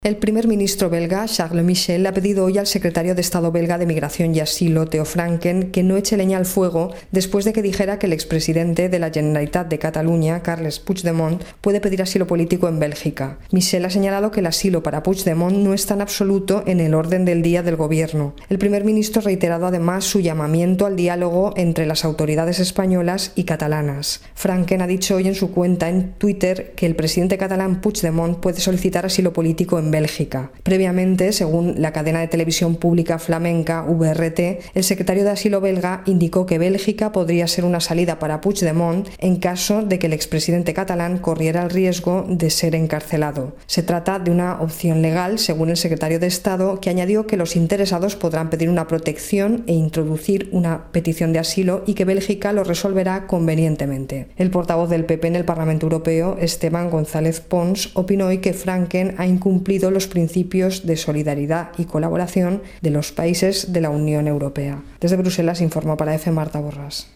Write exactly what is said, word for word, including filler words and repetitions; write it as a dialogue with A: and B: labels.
A: El primer ministro belga, Charles Michel, ha pedido hoy al secretario de Estado belga de Migración y Asilo, Theo Franken, que no eche leña al fuego después de que dijera que el expresidente de la Generalitat de Cataluña, Carles Puigdemont, puede pedir asilo político en Bélgica. Michel ha señalado que el asilo para Puigdemont no está en absoluto en el orden del día del gobierno. El primer ministro ha reiterado además su llamamiento al diálogo entre las autoridades españolas y catalanas. Franken ha dicho hoy en su cuenta en Twitter que el presidente catalán Puigdemont puede solicitar asilo político en Bélgica. Previamente, según la cadena de televisión pública flamenca V R T, el secretario de Asilo belga indicó que Bélgica podría ser una salida para Puigdemont en caso de que el expresidente catalán corriera el riesgo de ser encarcelado. Se trata de una opción legal, según el secretario de Estado, que añadió que los interesados podrán pedir una protección e introducir una petición de asilo y que Bélgica lo resolverá convenientemente. El portavoz del P P en el Parlamento Europeo, Esteban González Pons, opinó hoy que Franken ha incumplido los principios de solidaridad y colaboración de los países de la Unión Europea. Desde Bruselas informó para EFE Marta Borràs.